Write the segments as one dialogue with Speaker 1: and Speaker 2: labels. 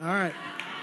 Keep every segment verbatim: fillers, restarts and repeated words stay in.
Speaker 1: All right.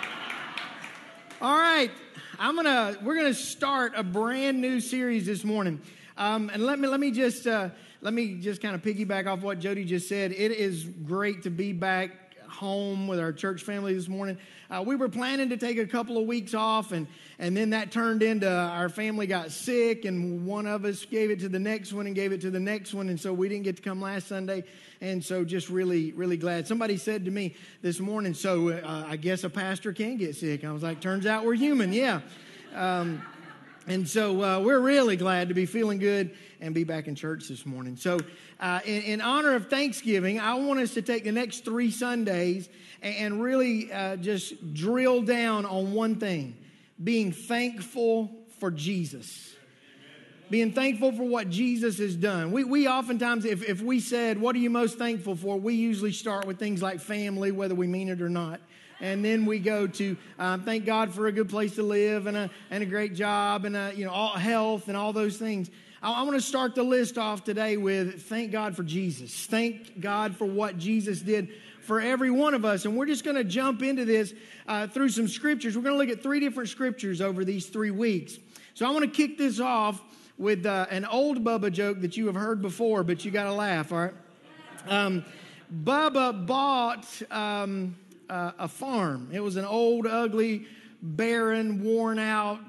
Speaker 1: All right. I'm gonna. We're gonna start a brand new series this morning, um, and let me let me just uh, let me just kind of piggyback off what Jody just said. It is great to be back home with our church family this morning. Uh, we were planning to take a couple of weeks off, and and then that turned into our family got sick, and one of us gave it to the next one and gave it to the next one, and so we didn't get to come last Sunday. And so just really, really glad. Somebody said to me this morning, so uh, I guess a pastor can get sick. I was like, turns out we're human, yeah. Um, and so uh, we're really glad to be feeling good and be back in church this morning. So uh, in, in honor of Thanksgiving, I want us to take the next three Sundays and, and really uh, just drill down on one thing, being thankful for Jesus. Being thankful for what Jesus has done. We we oftentimes, if, if we said, what are you most thankful for? We usually start with things like family, whether we mean it or not. And then we go to um, thank God for a good place to live and a and a great job and a, you know all health and all those things. I, I want to start the list off today with thank God for Jesus. Thank God for what Jesus did for every one of us. And we're just going to jump into this uh, through some scriptures. We're going to look at three different scriptures over these three weeks. So I want to kick this off with uh, an old Bubba joke that you have heard before, but you got to laugh, all right? Um, Bubba bought um, uh, a farm. It was an old, ugly, barren, worn-out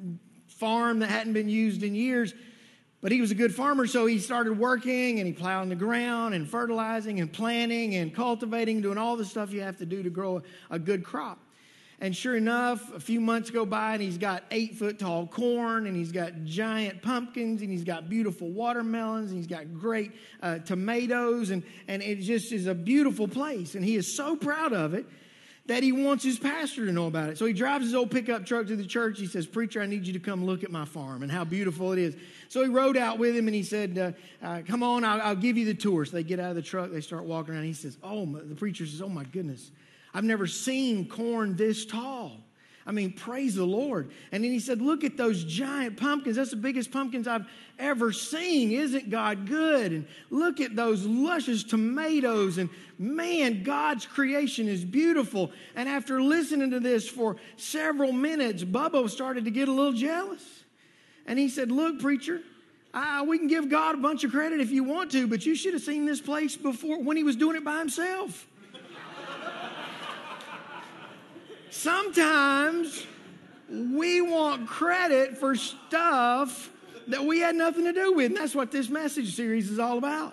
Speaker 1: farm that hadn't been used in years. But he was a good farmer, so he started working, and he plowed the ground and fertilizing and planting and cultivating, doing all the stuff you have to do to grow a, a good crop. And sure enough, a few months go by, and he's got eight-foot-tall corn, and he's got giant pumpkins, and he's got beautiful watermelons, and he's got great uh, tomatoes, and, and it just is a beautiful place. And he is so proud of it that he wants his pastor to know about it. So he drives his old pickup truck to the church. He says, "Preacher, I need you to come look at my farm and how beautiful it is." So he rode out with him, and he said, uh, uh, come on, I'll, I'll give you the tour. So they get out of the truck. They start walking around. He says, oh, my, the preacher says, "Oh, my goodness. I've never seen corn this tall. I mean, praise the Lord." And then he said, "Look at those giant pumpkins. That's the biggest pumpkins I've ever seen. Isn't God good? And look at those luscious tomatoes. And man, God's creation is beautiful." And after listening to this for several minutes, Bubba started to get a little jealous. And he said, "Look, preacher, uh, we can give God a bunch of credit if you want to, but you should have seen this place before when he was doing it by himself." Sometimes we want credit for stuff that we had nothing to do with. And that's what this message series is all about.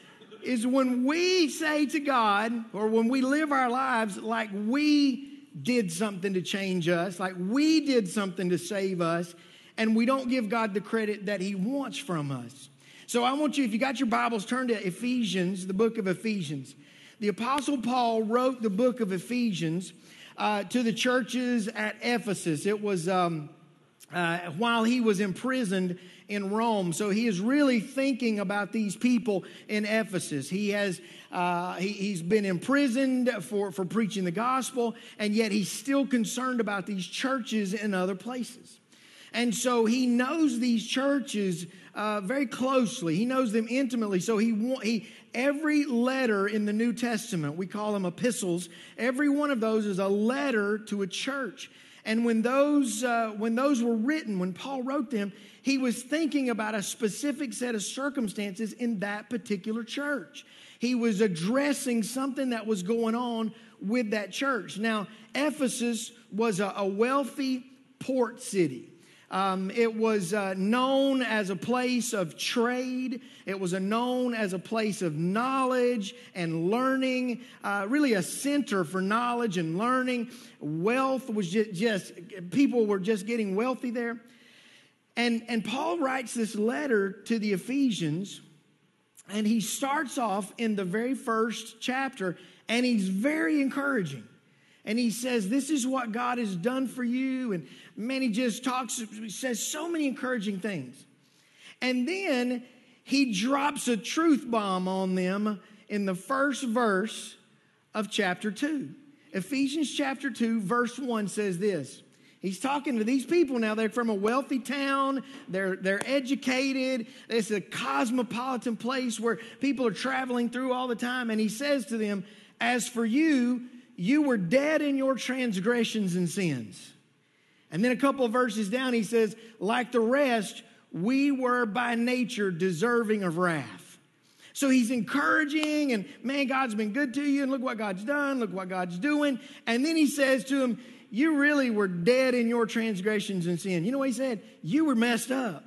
Speaker 1: Is when we say to God, or when we live our lives like we did something to change us, like we did something to save us, and we don't give God the credit that he wants from us. So I want you, if you got your Bibles, turn to Ephesians, the book of Ephesians. The Apostle Paul wrote the book of Ephesians Uh, to the churches at Ephesus. It was um, uh, while he was imprisoned in Rome. So he is really thinking about these people in Ephesus. He has uh, he, he's been imprisoned for, for preaching the gospel, and yet he's still concerned about these churches in other places. And so he knows these churches uh, very closely. He knows them intimately. So he, he every letter in the New Testament, we call them epistles, every one of those is a letter to a church. And when those uh, when those were written, when Paul wrote them, he was thinking about a specific set of circumstances in that particular church. He was addressing something that was going on with that church. Now, Ephesus was a, a wealthy port city. Um, it was uh, known as a place of trade. It was a known as a place of knowledge and learning, uh, really a center for knowledge and learning. Wealth was just, just, people were just getting wealthy there. And, and Paul writes this letter to the Ephesians, and he starts off in the very first chapter, and he's very encouraging. And he says, this is what God has done for you. And man, he just talks, he says so many encouraging things. And then he drops a truth bomb on them in the first verse of chapter two. Ephesians chapter two, verse one says this. He's talking to these people now. They're from a wealthy town. They're, they're educated. It's a cosmopolitan place where people are traveling through all the time. And he says to them, as for you, you were dead in your transgressions and sins. And then a couple of verses down, he says, like the rest, we were by nature deserving of wrath. So he's encouraging, and man, God's been good to you, and look what God's done, look what God's doing. And then he says to him, you really were dead in your transgressions and sin. You know what he said? You were messed up.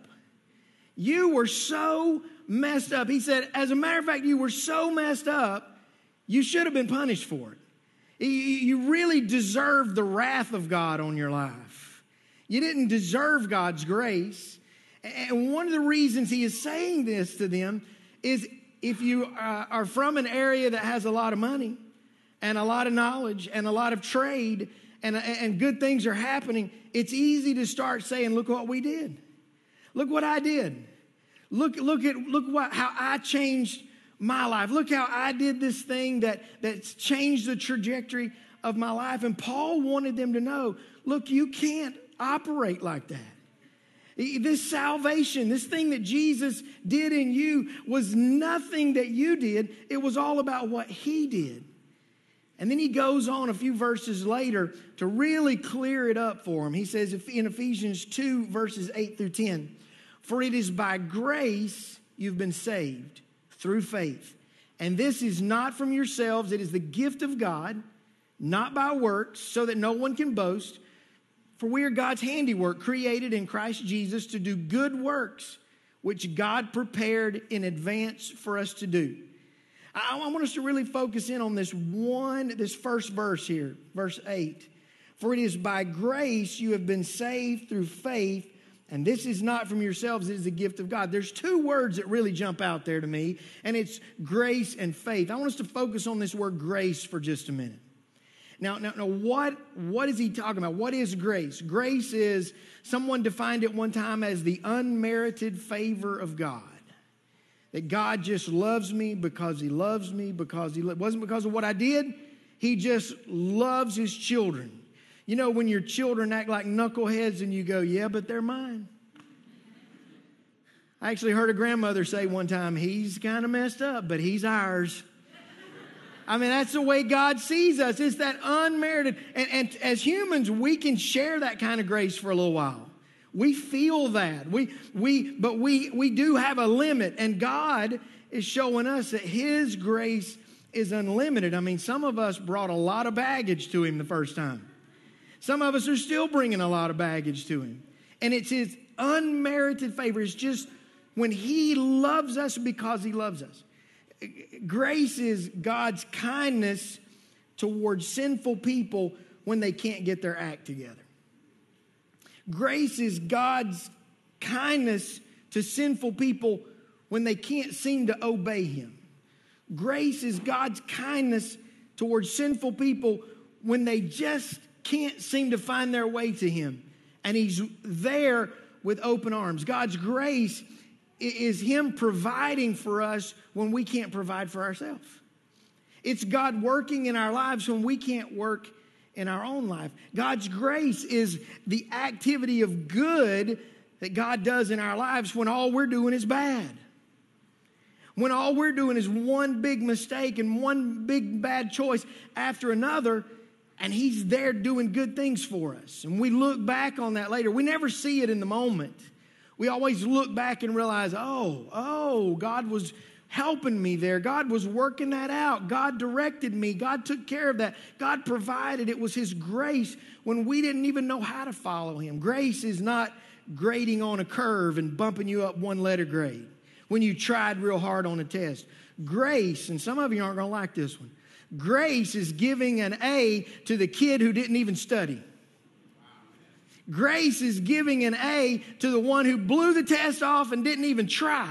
Speaker 1: You were so messed up. He said, as a matter of fact, you were so messed up, you should have been punished for it. You really deserve the wrath of God on your life. You didn't deserve God's grace. And one of the reasons he is saying this to them is if you are from an area that has a lot of money and a lot of knowledge and a lot of trade and, and good things are happening, it's easy to start saying, look what we did. Look what I did. Look, look at look what how I changed my life. Look how I did this thing that, that's changed the trajectory of my life. And Paul wanted them to know, look, you can't operate like that. This salvation, this thing that Jesus did in you was nothing that you did. It was all about what he did. And then he goes on a few verses later to really clear it up for him. He says in Ephesians two, verses eight through ten, for it is by grace you've been saved through faith. And this is not from yourselves. It is the gift of God, not by works, so that no one can boast. For we are God's handiwork, created in Christ Jesus to do good works, which God prepared in advance for us to do. I, I want us to really focus in on this one, this first verse here, verse eight. For it is by grace you have been saved through faith, and this is not from yourselves, it is a gift of God. There's two words that really jump out there to me, and it's grace and faith. I want us to focus on this word grace for just a minute. Now, now, now what, what is he talking about? What is grace? Grace is, someone defined it one time as the unmerited favor of God. That God just loves me because he loves me, because he lo- it wasn't because of what I did. He just loves his children. You know, when your children act like knuckleheads and you go, yeah, but they're mine. I actually heard a grandmother say one time, he's kind of messed up, but he's ours. I mean, that's the way God sees us. It's that unmerited. And, and as humans, we can share that kind of grace for a little while. We feel that. We, we, but we, we do have a limit. And God is showing us that his grace is unlimited. I mean, some of us brought a lot of baggage to him the first time. Some of us are still bringing a lot of baggage to him. And it's his unmerited favor. It's just when he loves us because he loves us. Grace is God's kindness towards sinful people when they can't get their act together. Grace is God's kindness to sinful people when they can't seem to obey him. Grace is God's kindness towards sinful people when they just can't seem to find their way to him. And he's there with open arms. God's grace is him providing for us when we can't provide for ourselves. It's God working in our lives when we can't work in our own life. God's grace is the activity of good that God does in our lives when all we're doing is bad. When all we're doing is one big mistake and one big bad choice after another, and he's there doing good things for us. And we look back on that later. We never see it in the moment. We always look back and realize, oh, oh, God was helping me there. God was working that out. God directed me. God took care of that. God provided. It was his grace when we didn't even know how to follow him. Grace is not grading on a curve and bumping you up one letter grade when you tried real hard on a test. Grace, and some of you aren't going to like this one, grace is giving an A to the kid who didn't even study. Grace is giving an A to the one who blew the test off and didn't even try.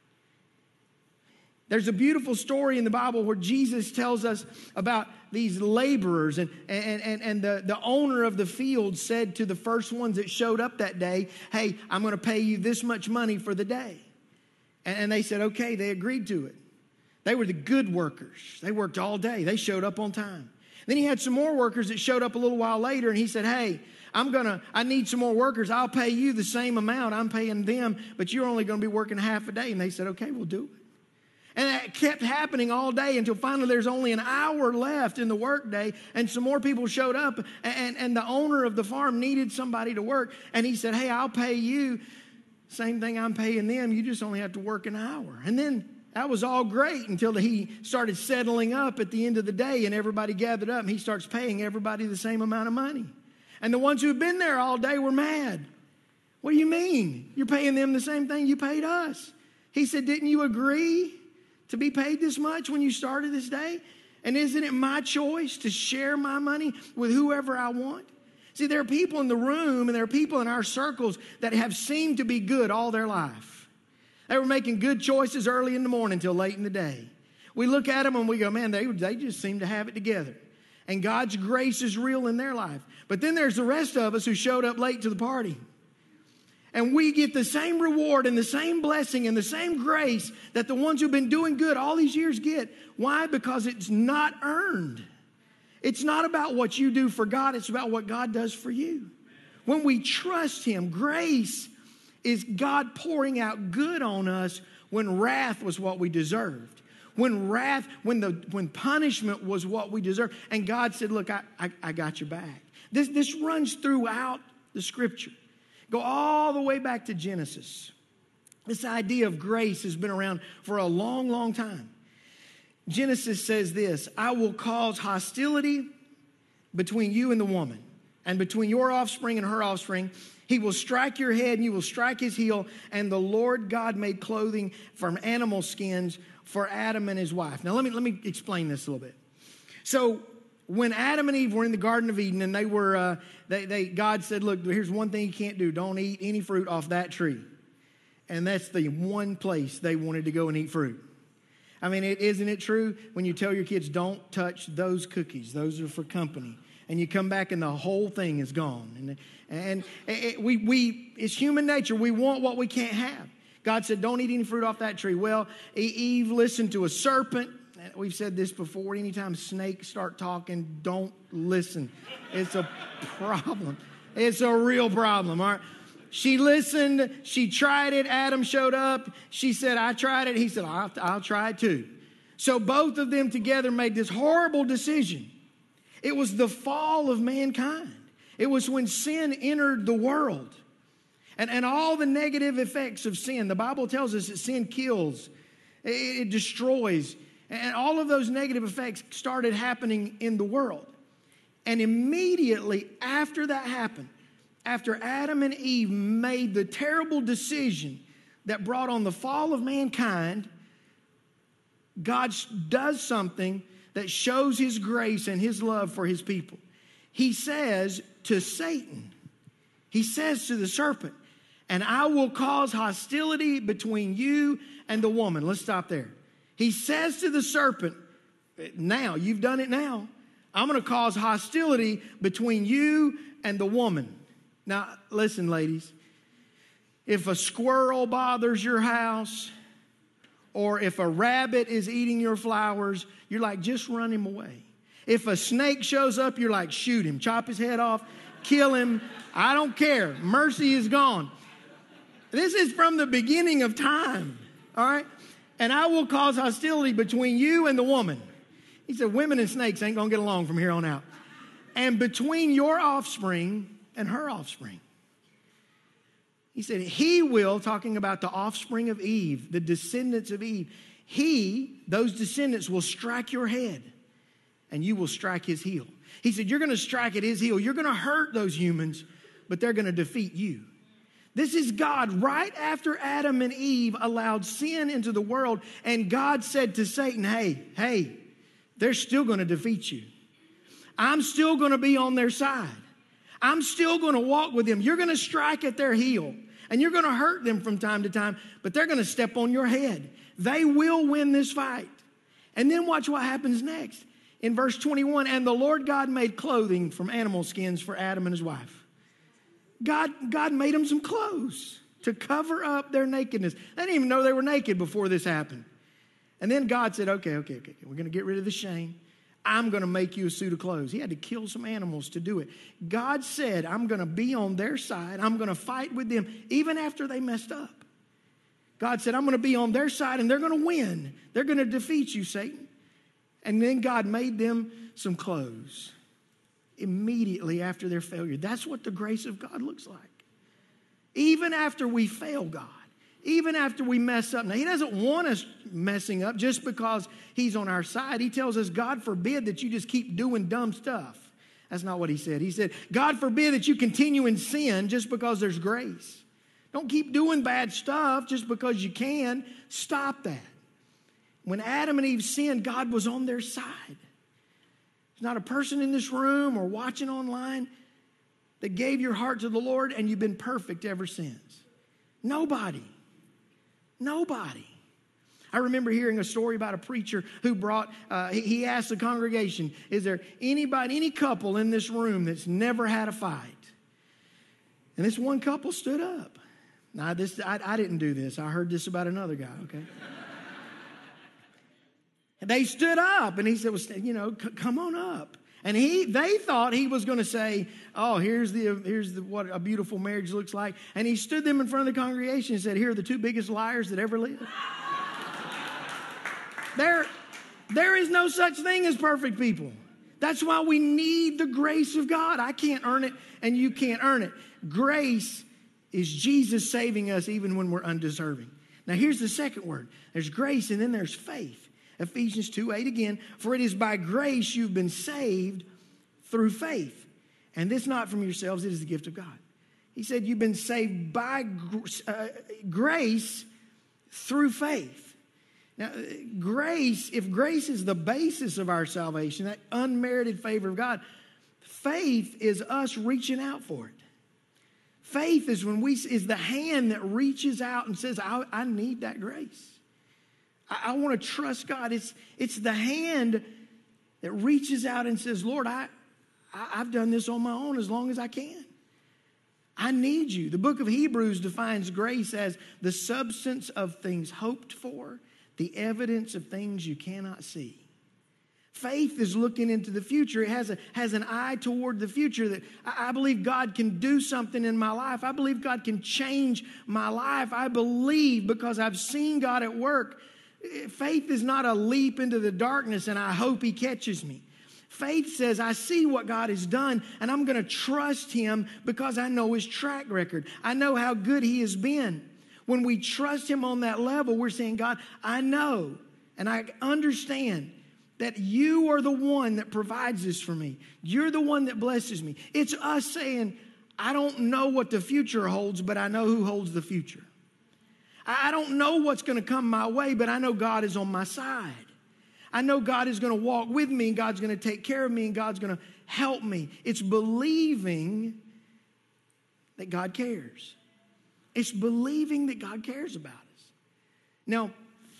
Speaker 1: There's a beautiful story in the Bible where Jesus tells us about these laborers, and, and, and, and the, the owner of the field said to the first ones that showed up that day, hey, I'm going to pay you this much money for the day. And, and they said, okay, they agreed to it. They were the good workers. They worked all day. They showed up on time. Then he had some more workers that showed up a little while later, and he said, hey, I'm gonna, I need some more workers. I'll pay you the same amount I'm paying them, but you're only going to be working half a day. And they said, okay, we'll do it. And that kept happening all day until finally there's only an hour left in the workday, and some more people showed up, and, and the owner of the farm needed somebody to work. And he said, hey, I'll pay you. Same thing I'm paying them. You just only have to work an hour. And then that was all great until he started settling up at the end of the day, and everybody gathered up, and he starts paying everybody the same amount of money. And the ones who had been there all day were mad. What do you mean? You're paying them the same thing you paid us. He said, didn't you agree to be paid this much when you started this day? And isn't it my choice to share my money with whoever I want? See, there are people in the room and there are people in our circles that have seemed to be good all their life. They were making good choices early in the morning until late in the day. We look at them and we go, man, they, they just seem to have it together. And God's grace is real in their life. But then there's the rest of us who showed up late to the party. And we get the same reward and the same blessing and the same grace that the ones who've been doing good all these years get. Why? Because it's not earned. It's not about what you do for God. It's about what God does for you. When we trust Him, grace is God pouring out good on us when wrath was what we deserved. When wrath, when the when punishment was what we deserved. And God said, look, I, I, I got your back. This, this runs throughout the Scripture. Go all the way back to Genesis. This idea of grace has been around for a long, long time. Genesis says this, I will cause hostility between you and the woman, and between your offspring and her offspring. He will strike your head and you will strike his heel. And the Lord God made clothing from animal skins for Adam and his wife. Now let me, let me explain this a little bit. So when Adam and Eve were in the Garden of Eden and they were, uh, they, they, God said, look, here's one thing you can't do. Don't eat any fruit off that tree. And that's the one place they wanted to go and eat fruit. I mean, it, isn't it true when you tell your kids, don't touch those cookies. Those are for company. And you come back and the whole thing is gone. And, and it, we, we, it's human nature. We want what we can't have. God said, don't eat any fruit off that tree. Well, Eve listened to a serpent. We've said this before. Anytime snakes start talking, don't listen. It's a problem. It's a real problem, all right? She listened. She tried it. Adam showed up. She said, I tried it. He said, I'll, I'll try it too. So both of them together made this horrible decision. It was the fall of mankind. It was when sin entered the world. And, and all the negative effects of sin. The Bible tells us that sin kills. It, it destroys. And all of those negative effects started happening in the world. And immediately after that happened, after Adam and Eve made the terrible decision that brought on the fall of mankind, God does something that shows His grace and His love for His people. He says to Satan, He says to the serpent, and I will cause hostility between you and the woman. Let's stop there. He says to the serpent, now, you've done it now. I'm going to cause hostility between you and the woman. Now, listen, ladies. If a squirrel bothers your house, or if a rabbit is eating your flowers, you're like, just run him away. If a snake shows up, you're like, shoot him, chop his head off, kill him. I don't care. Mercy is gone. This is from the beginning of time, all right? And I will cause hostility between you and the woman. He said, women and snakes ain't going to get along from here on out. And between your offspring and her offspring. He said, he will, talking about the offspring of Eve, the descendants of Eve. He, those descendants, will strike your head and you will strike his heel. He said, you're going to strike at his heel. You're going to hurt those humans, but they're going to defeat you. This is God right after Adam and Eve allowed sin into the world. And God said to Satan, hey, hey, they're still going to defeat you. I'm still going to be on their side. I'm still going to walk with them. You're going to strike at their heel. And you're going to hurt them from time to time. But they're going to step on your head. They will win this fight. And then watch what happens next. In verse twenty-one, and the Lord God made clothing from animal skins for Adam and his wife. God, God made them some clothes to cover up their nakedness. They didn't even know they were naked before this happened. And then God said, okay, okay, okay, we're going to get rid of the shame. I'm going to make you a suit of clothes. He had to kill some animals to do it. God said, I'm going to be on their side. I'm going to fight with them even after they messed up. God said, I'm going to be on their side and they're going to win. They're going to defeat you, Satan. And then God made them some clothes immediately after their failure. That's what the grace of God looks like. Even after we fail God, even after we mess up. Now, he doesn't want us messing up just because he's on our side. He tells us, God forbid that you just keep doing dumb stuff. That's not what he said. He said, God forbid that you continue in sin just because there's grace. Don't keep doing bad stuff just because you can. Stop that. When Adam and Eve sinned, God was on their side. There's not a person in this room or watching online that gave your heart to the Lord and you've been perfect ever since. Nobody. Nobody. I remember hearing a story about a preacher who brought, uh, he, he asked the congregation, is there anybody, any couple in this room that's never had a fight? And this one couple stood up. Now, this I, I didn't do this. I heard this about another guy, okay? And they stood up, and he said, well, you know, c- come on up. And he, they thought he was going to say, oh, here's the here's the, what a beautiful marriage looks like. And he stood them in front of the congregation and said, here are the two biggest liars that ever lived. There, there is no such thing as perfect people. That's why we need the grace of God. I can't earn it, and you can't earn it. Grace is Jesus saving us even when we're undeserving. Now, here's the second word. There's grace, and then there's faith. Ephesians two eight again, for it is by grace you've been saved through faith. And this not from yourselves, it is the gift of God. He said you've been saved by uh, grace through faith. Now, grace, if grace is the basis of our salvation, that unmerited favor of God, faith is us reaching out for it. Faith is when we is the hand that reaches out and says, I, I need that grace. I, I want to trust God. It's, it's the hand that reaches out and says, Lord, I, I, I've done this on my own as long as I can. I need you. The book of Hebrews defines grace as the substance of things hoped for, the evidence of things you cannot see. Faith is looking into the future. It has, a, has an eye toward the future that I, I believe God can do something in my life. I believe God can change my life. I believe because I've seen God at work. Faith is not a leap into the darkness and I hope he catches me. Faith says I see what God has done and I'm going to trust him because I know his track record. I know how good he has been. When we trust him on that level, we're saying, God, I know and I understand that you are the one that provides this for me. You're the one that blesses me. It's us saying, I don't know what the future holds, but I know who holds the future. I don't know what's going to come my way, but I know God is on my side. I know God is going to walk with me, and God's going to take care of me, and God's going to help me. It's believing that God cares. It's believing that God cares about us. Now,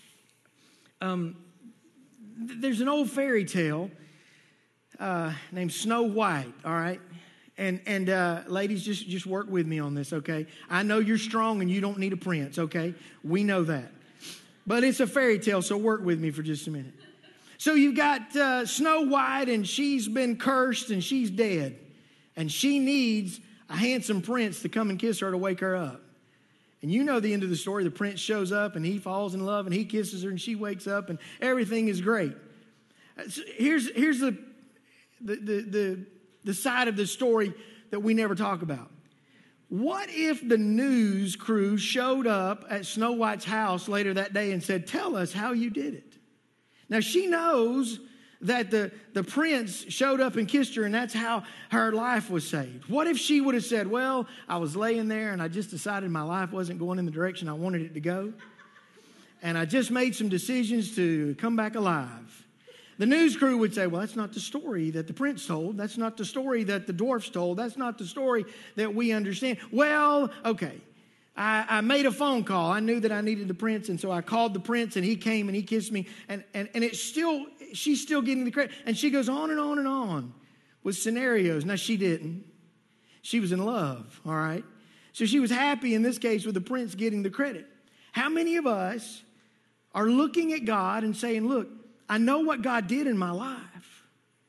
Speaker 1: um, there's an old fairy tale uh, named Snow White, all right? And, and uh, ladies, just, just work with me on this, okay? I know you're strong and you don't need a prince, okay? We know that. But it's a fairy tale, so work with me for just a minute. So you've got uh, Snow White, and she's been cursed, and she's dead. And she needs a handsome prince to come and kiss her to wake her up. And you know the end of the story. The prince shows up, and he falls in love, and he kisses her, and she wakes up, and everything is great. So here's, here's the, the, the, the, the side of the story that we never talk about. What if the news crew showed up at Snow White's house later that day and said, tell us how you did it? Now, she knows that the, the prince showed up and kissed her, and that's how her life was saved. What if she would have said, well, I was laying there, and I just decided my life wasn't going in the direction I wanted it to go, and I just made some decisions to come back alive. The news crew would say, well, that's not the story that the prince told. That's not the story that the dwarfs told. That's not the story that we understand. Well, okay. I, I made a phone call. I knew that I needed the prince, and so I called the prince, and he came, and he kissed me, and, and, and it's still, she's still getting the credit. And she goes on and on and on with scenarios. Now, she didn't. She was in love, all right? So she was happy in this case with the prince getting the credit. How many of us are looking at God and saying, look, I know what God did in my life,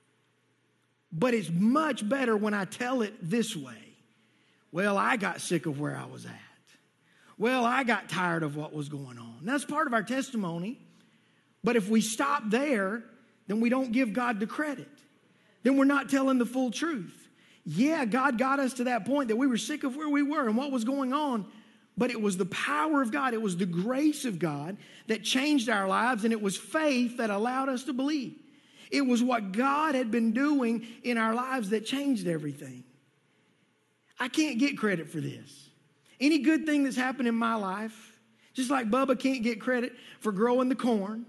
Speaker 1: but it's much better when I tell it this way. Well, I got sick of where I was at. Well, I got tired of what was going on. That's part of our testimony. But if we stop there, then we don't give God the credit. Then we're not telling the full truth. Yeah, God got us to that point that we were sick of where we were and what was going on. But it was the power of God. It was the grace of God that changed our lives. And it was faith that allowed us to believe. It was what God had been doing in our lives that changed everything. I can't get credit for this. Any good thing that's happened in my life, just like Bubba can't get credit for growing the corn,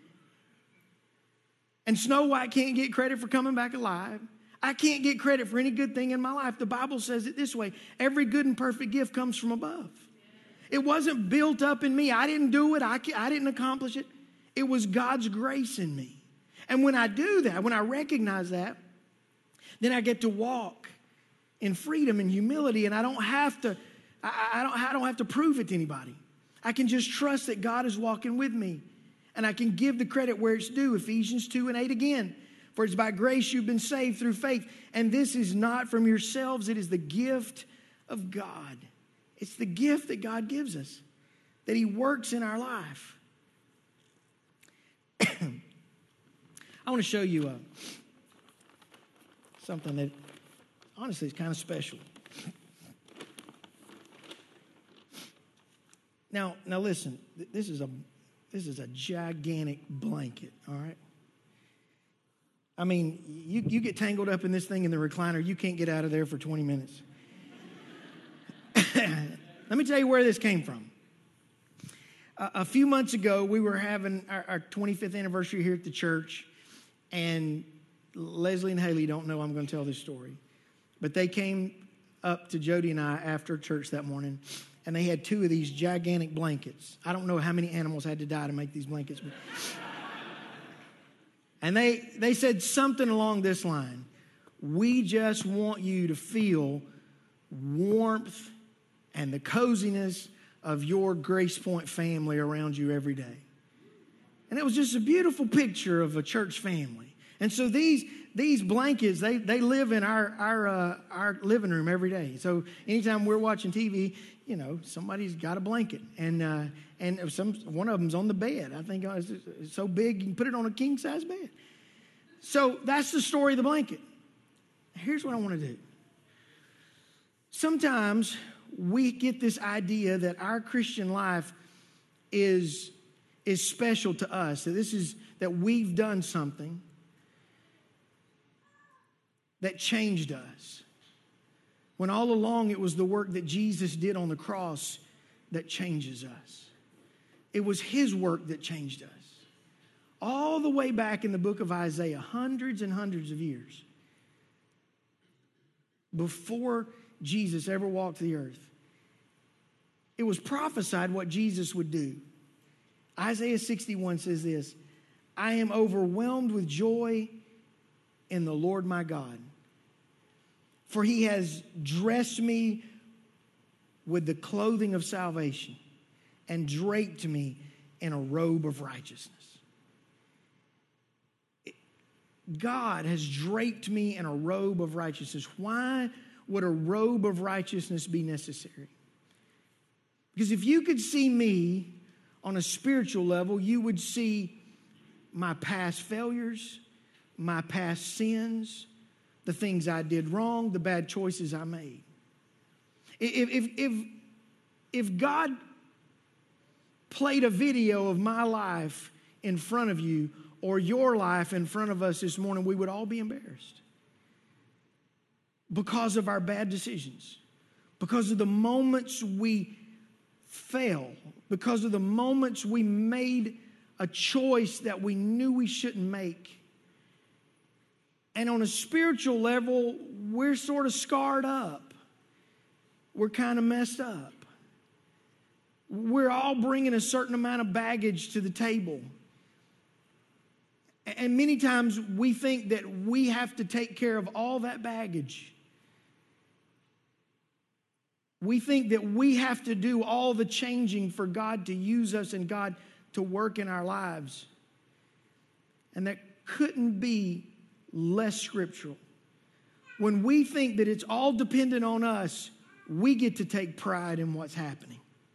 Speaker 1: and Snow White can't get credit for coming back alive, I can't get credit for any good thing in my life. The Bible says it this way: every good and perfect gift comes from above. It wasn't built up in me. I didn't do it. I, I didn't accomplish it. It was God's grace in me. And when I do that, when I recognize that, then I get to walk in freedom and humility, and I don't have to, I, I, don't, I don't have to prove it to anybody. I can just trust that God is walking with me, and I can give the credit where it's due. Ephesians two and eight again. For it's by grace you've been saved through faith, and this is not from yourselves. It is the gift of God. It's the gift that God gives us, that He works in our life. I want to show you uh, something that honestly is kind of special. Now, now listen. This is a this is a gigantic blanket. All right. I mean, you you get tangled up in this thing in the recliner, you can't get out of there for twenty minutes. Let me tell you where this came from. Uh, a few months ago, we were having our, our twenty-fifth anniversary here at the church. And Leslie and Haley don't know I'm going to tell this story. But they came up to Jody and I after church that morning, and they had two of these gigantic blankets. I don't know how many animals had to die to make these blankets. But and they, they said something along this line: we just want you to feel warmth and the coziness of your Grace Point family around you every day. And it was just a beautiful picture of a church family. And so these these blankets, they they live in our our uh, our living room every day. So anytime we're watching T V, you know, somebody's got a blanket, and uh, and some one of them's on the bed. I think it's, it's so big you can put it on a king size bed. So that's the story of the blanket. Here's what I want to do. Sometimes we get this idea that our Christian life is is special to us. That this is that we've done something that changed us. When all along it was the work that Jesus did on the cross that changes us. It was His work that changed us. All the way back in the book of Isaiah, hundreds and hundreds of years before Jesus ever walked the earth, it was prophesied what Jesus would do. Isaiah sixty-one says this: I am overwhelmed with joy in the Lord my God, for He has dressed me with the clothing of salvation and draped me in a robe of righteousness. God has draped me in a robe of righteousness. Why would a robe of righteousness be necessary? Because if you could see me on a spiritual level, you would see my past failures, my past sins, the things I did wrong, the bad choices I made. If, if, if, if God played a video of my life in front of you or your life in front of us this morning, we would all be embarrassed because of our bad decisions, because of the moments we fail, because of the moments we made a choice that we knew we shouldn't make. And on a spiritual level, we're sort of scarred up. We're kind of messed up. We're all bringing a certain amount of baggage to the table. And many times we think that we have to take care of all that baggage. We think that we have to do all the changing for God to use us and God to work in our lives. And that couldn't be less scriptural. When we think that it's all dependent on us, we get to take pride in what's happening.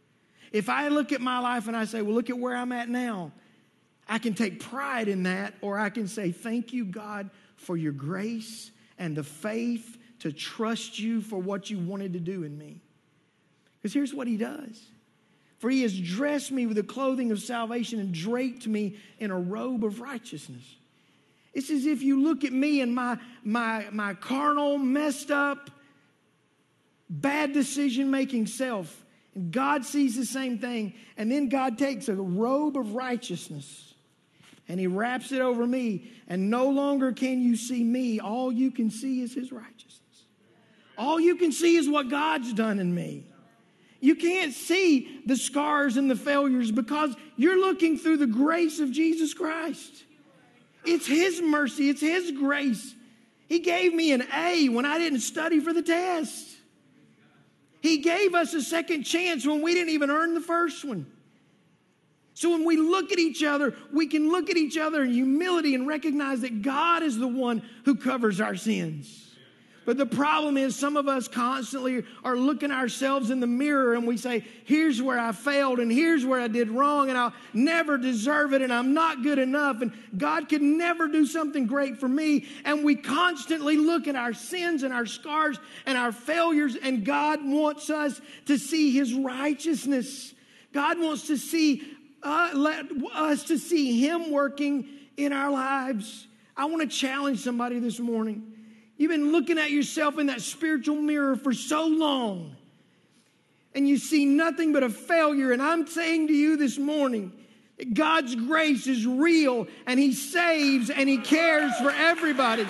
Speaker 1: If I look at my life and I say, well, look at where I'm at now, I can take pride in that, or I can say, thank you, God, for your grace and the faith to trust you for what you wanted to do in me. Because here's what he does. For he has dressed me with the clothing of salvation and draped me in a robe of righteousness. It's as if you look at me and my, my, my carnal, messed up, bad decision-making self, and God sees the same thing, and then God takes a robe of righteousness and he wraps it over me, and no longer can you see me. All you can see is his righteousness. All you can see is what God's done in me. You can't see the scars and the failures because you're looking through the grace of Jesus Christ. It's his mercy. It's his grace. He gave me an A when I didn't study for the test. He gave us a second chance when we didn't even earn the first one. So when we look at each other, we can look at each other in humility and recognize that God is the one who covers our sins. But the problem is some of us constantly are looking ourselves in the mirror and we say, here's where I failed and here's where I did wrong and I'll never deserve it and I'm not good enough and God could never do something great for me. And we constantly look at our sins and our scars and our failures, and God wants us to see his righteousness. God wants to see uh, let us to see him working in our lives. I want to challenge somebody this morning. You've been looking at yourself in that spiritual mirror for so long, and you see nothing but a failure. And I'm saying to you this morning that God's grace is real, and he saves, and he cares for everybody.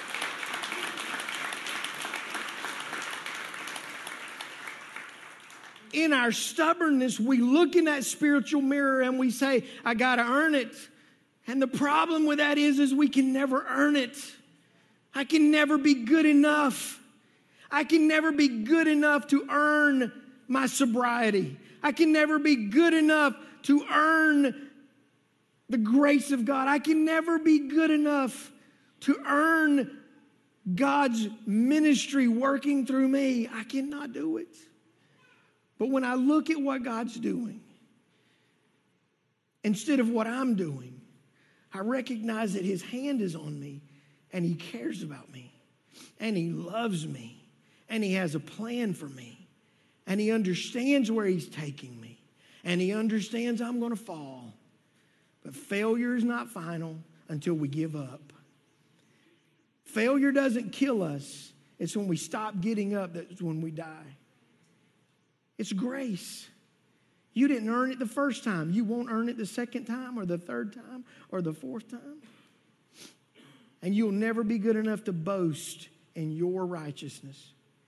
Speaker 1: In our stubbornness, we look in that spiritual mirror and we say, I got to earn it. And the problem with that is, is we can never earn it. I can never be good enough. I can never be good enough to earn my sobriety. I can never be good enough to earn the grace of God. I can never be good enough to earn God's ministry working through me. I cannot do it. But when I look at what God's doing, instead of what I'm doing, I recognize that his hand is on me. And he cares about me. And he loves me. And he has a plan for me. And he understands where he's taking me. And he understands I'm going to fall. But failure is not final until we give up. Failure doesn't kill us. It's when we stop getting up that's when we die. It's grace. You didn't earn it the first time. You won't earn it the second time or the third time or the fourth time. And you'll never be good enough to boast in your righteousness.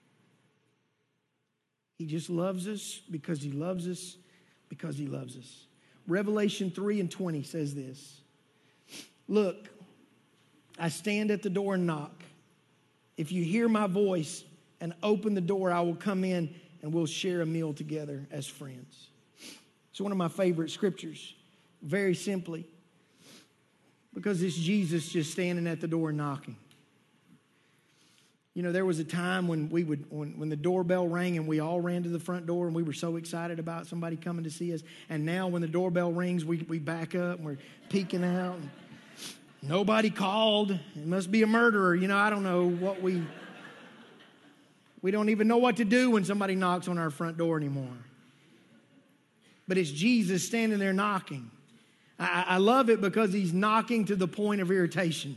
Speaker 1: He just loves us because he loves us because he loves us. Revelation three and twenty says this. Look, I stand at the door and knock. If you hear my voice and open the door, I will come in and we'll share a meal together as friends. It's one of my favorite scriptures. Very simply, because it's Jesus just standing at the door knocking. You know, there was a time when we would, when, when the doorbell rang and we all ran to the front door and we were so excited about somebody coming to see us. And now when the doorbell rings, we, we back up and we're peeking out. And nobody called. It must be a murderer. You know, I don't know what we, we don't even know what to do when somebody knocks on our front door anymore. But it's Jesus standing there knocking. I, I love it because he's knocking to the point of irritation.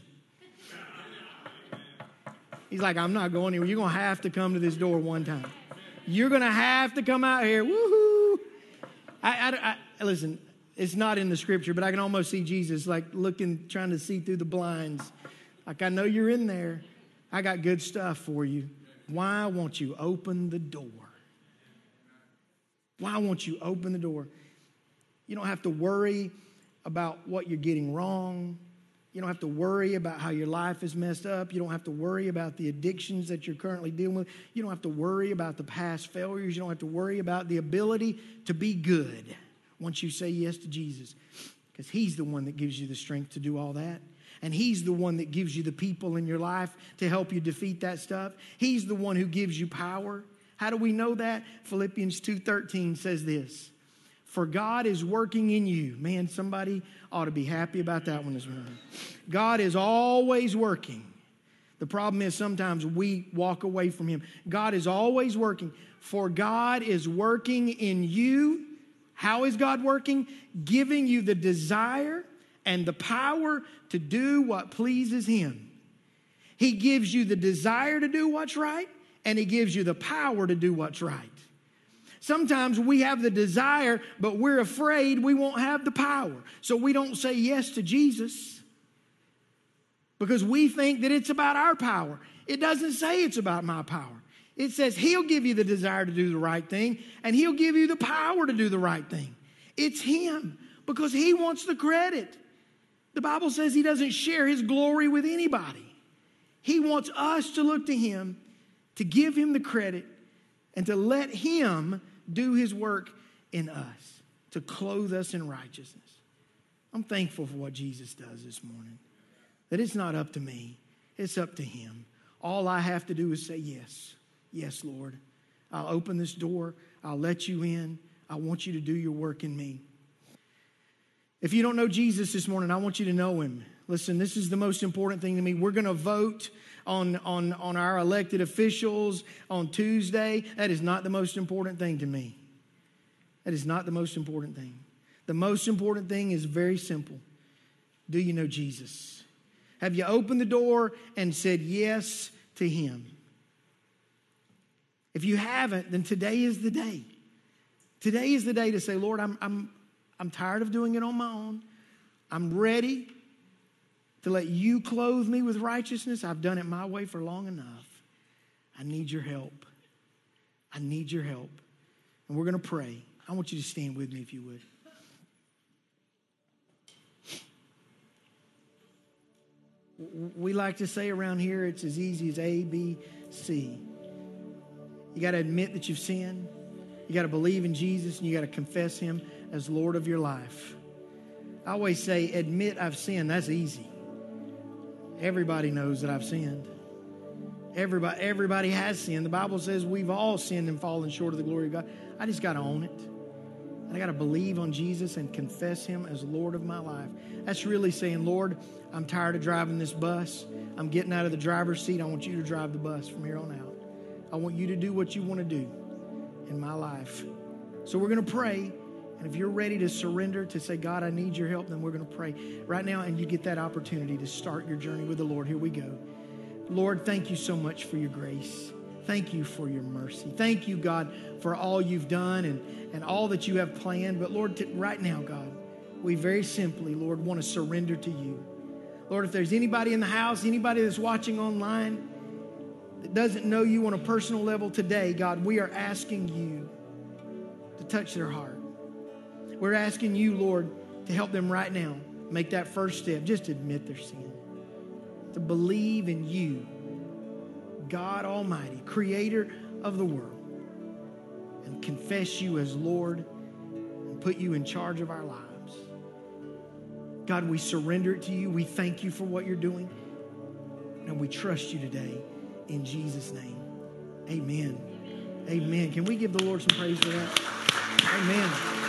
Speaker 1: He's like, I'm not going anywhere. You're going to have to come to this door one time. You're going to have to come out here. Woohoo! I, I, I, listen, it's not in the scripture, but I can almost see Jesus like looking, trying to see through the blinds. Like, I know you're in there. I got good stuff for you. Why won't you open the door? Why won't you open the door? You don't have to worry about what you're getting wrong. You don't have to worry about how your life is messed up. You don't have to worry about the addictions that you're currently dealing with. You don't have to worry about the past failures. You don't have to worry about the ability to be good once you say yes to Jesus. Because he's the one that gives you the strength to do all that. And he's the one that gives you the people in your life to help you defeat that stuff. He's the one who gives you power. How do we know that? Philippians two thirteen says this. For God is working in you. Man, somebody ought to be happy about that one this morning. God is always working. The problem is sometimes we walk away from Him. God is always working. For God is working in you. How is God working? Giving you the desire and the power to do what pleases Him. He gives you the desire to do what's right, and He gives you the power to do what's right. Sometimes we have the desire, but we're afraid we won't have the power. So we don't say yes to Jesus because we think that it's about our power. It doesn't say it's about my power. It says He'll give you the desire to do the right thing, and He'll give you the power to do the right thing. It's Him because He wants the credit. The Bible says He doesn't share His glory with anybody. He wants us to look to Him, to give Him the credit, and to let Him do His work in us, to clothe us in righteousness. I'm thankful for what Jesus does this morning. That it's not up to me. It's up to Him. All I have to do is say yes. Yes, Lord. I'll open this door. I'll let you in. I want you to do your work in me. If you don't know Jesus this morning, I want you to know Him. Listen, this is the most important thing to me. We're going to vote on, on, on our elected officials on Tuesday. That is not the most important thing to me. That is not the most important thing. The most important thing is very simple. Do you know Jesus? Have you opened the door and said yes to Him? If you haven't, then today is the day. Today is the day to say, Lord, I'm, I'm, I'm tired of doing it on my own. I'm ready to let you clothe me with righteousness. I've done it my way for long enough. I need your help. I need your help. And we're going to pray. I want you to stand with me if you would. We like to say around here, it's as easy as A, B, C. You got to admit that you've sinned. You got to believe in Jesus, and you got to confess Him as Lord of your life. I always say, admit I've sinned. That's easy. Everybody knows that I've sinned. Everybody, everybody has sinned. The Bible says we've all sinned and fallen short of the glory of God. I just got to own it. And I got to believe on Jesus and confess Him as Lord of my life. That's really saying, Lord, I'm tired of driving this bus. I'm getting out of the driver's seat. I want you to drive the bus from here on out. I want you to do what you want to do in my life. So we're going to pray. And if you're ready to surrender, to say, God, I need your help, then we're going to pray right now. And you get that opportunity to start your journey with the Lord. Here we go. Lord, thank you so much for your grace. Thank you for your mercy. Thank you, God, for all you've done and, and all that you have planned. But Lord, t- right now, God, we very simply, Lord, want to surrender to you. Lord, if there's anybody in the house, anybody that's watching online that doesn't know you on a personal level today, God, we are asking you to touch their heart. We're asking you, Lord, to help them right now make that first step. Just admit their sin. To believe in you, God Almighty, creator of the world, and confess you as Lord and put you in charge of our lives. God, we surrender it to you. We thank you for what you're doing. And we trust you today in Jesus' name. Amen. Amen. Can we give the Lord some praise for that? Amen.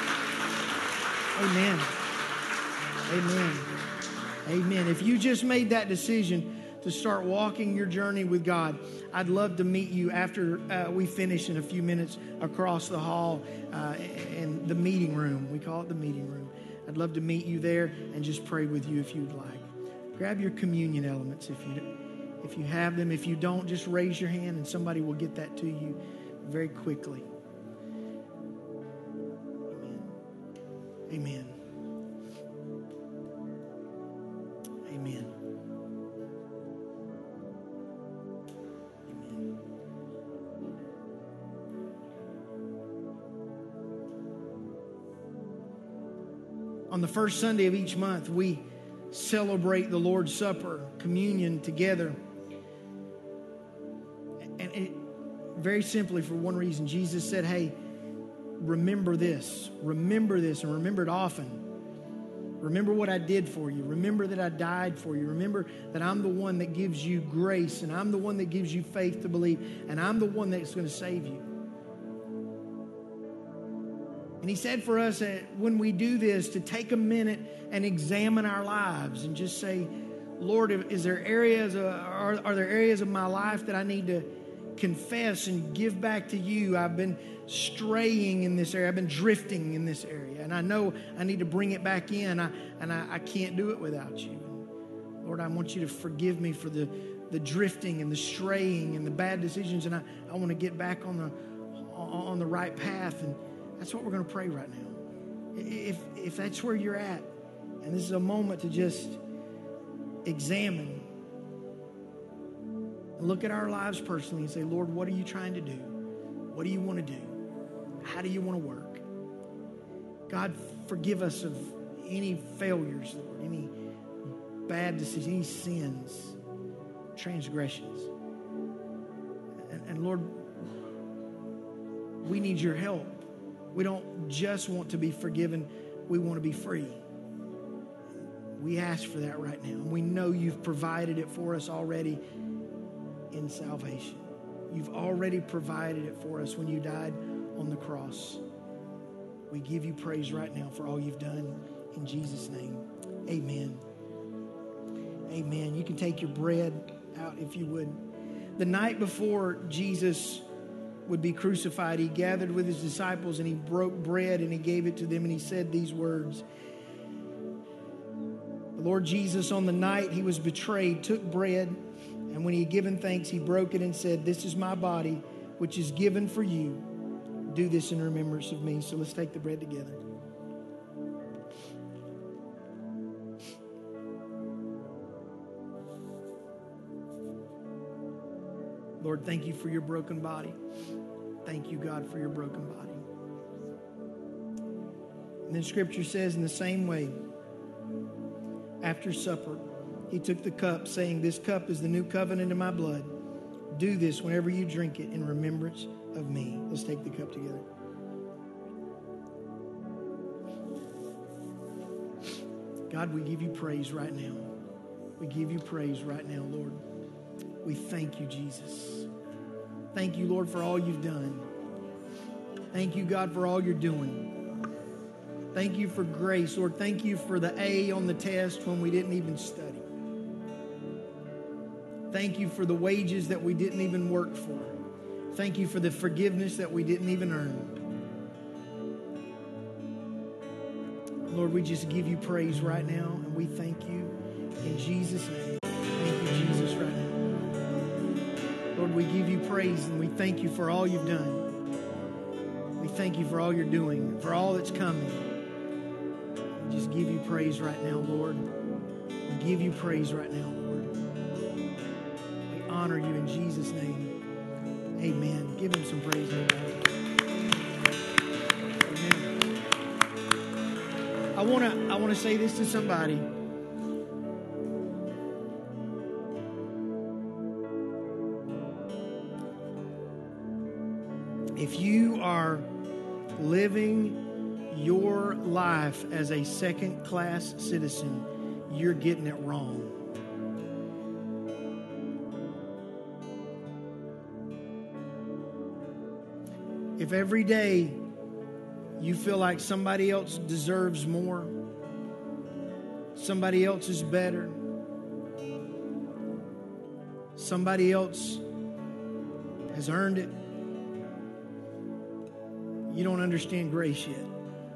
Speaker 1: Amen. Amen. Amen. If you just made that decision to start walking your journey with God, I'd love to meet you after uh, we finish in a few minutes across the hall uh, in the meeting room. We call it the meeting room. I'd love to meet you there and just pray with you if you'd like. Grab your communion elements if you if you have them. If you don't, just raise your hand and somebody will get that to you very quickly. Amen. Amen. Amen. Amen. On the first Sunday of each month, we celebrate the Lord's Supper, communion together. And it, very simply, for one reason, Jesus said, hey, remember this, remember this, and remember it often. Remember what I did for you. Remember that I died for you. Remember that I'm the one that gives you grace, and I'm the one that gives you faith to believe, and I'm the one that's going to save you. And he said for us that when we do this, to take a minute and examine our lives and just say, Lord, is there areas, of, are, are there areas of my life that I need to confess and give back to you? I've been straying in this area. I've been drifting in this area. And I know I need to bring it back in. I, and I, I can't do it without you. Lord, I want you to forgive me for the, the drifting and the straying and the bad decisions. And I, I want to get back on the on the right path. And that's what we're going to pray right now. If, if that's where you're at, and this is a moment to just examine and look at our lives personally and say, Lord, what are you trying to do? What do you want to do? How do you want to work? God, forgive us of any failures, Lord, any bad decisions, any sins, transgressions. And, and Lord, we need your help. We don't just want to be forgiven. We want to be free. We ask for that right now. And we know you've provided it for us already in salvation. You've already provided it for us when you died on the cross. We give you praise right now for all you've done. In Jesus' name, amen. Amen. You can take your bread out if you would. The night before Jesus would be crucified, he gathered with his disciples and he broke bread and he gave it to them and he said these words. The Lord Jesus, on the night he was betrayed, took bread, and when he had given thanks, he broke it and said, this is my body, which is given for you. Do this in remembrance of me. So let's take the bread together. Lord, thank you for your broken body. Thank you, God, for your broken body. And then Scripture says in the same way, after supper, he took the cup, saying, this cup is the new covenant in my blood. Do this whenever you drink it in remembrance of me. Let's take the cup together. God, we give you praise right now. We give you praise right now, Lord. We thank you, Jesus. Thank you, Lord, for all you've done. Thank you, God, for all you're doing. Thank you for grace, Lord. Thank you for the A on the test when we didn't even study. Thank you for the wages that we didn't even work for. Thank you for the forgiveness that we didn't even earn. Lord, we just give you praise right now, and we thank you in Jesus' name. Thank you, Jesus, right now. Lord, we give you praise, and we thank you for all you've done. We thank you for all you're doing, for all that's coming. We just give you praise right now, Lord. We give you praise right now, Lord. We honor you in Jesus' name. Amen. Give him some praise, everybody. Amen. I want to I want to say this to somebody. If you are living your life as a second-class citizen, you're getting it wrong. If every day you feel like somebody else deserves more, somebody else is better, somebody else has earned it, you don't understand grace yet.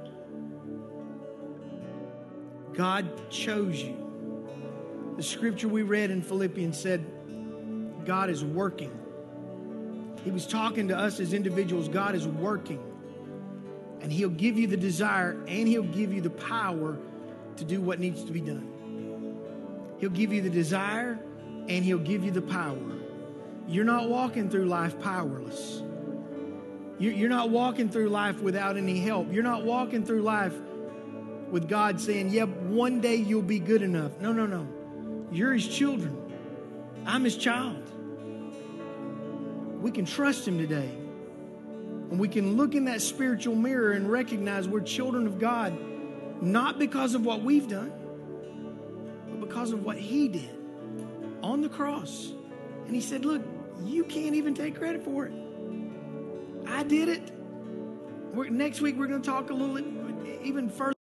Speaker 1: God chose you. The scripture we read in Philippians said, God is working. He was talking to us as individuals. God is working. And he'll give you the desire and he'll give you the power to do what needs to be done. He'll give you the desire and he'll give you the power. You're not walking through life powerless. You're not walking through life without any help. You're not walking through life with God saying, yeah, one day you'll be good enough. No, no, no. You're his children. I'm his child. We can trust him today. And we can look in that spiritual mirror and recognize we're children of God, not because of what we've done, but because of what he did on the cross. And he said, look, you can't even take credit for it. I did it. we're, next week we're going to talk a little even further.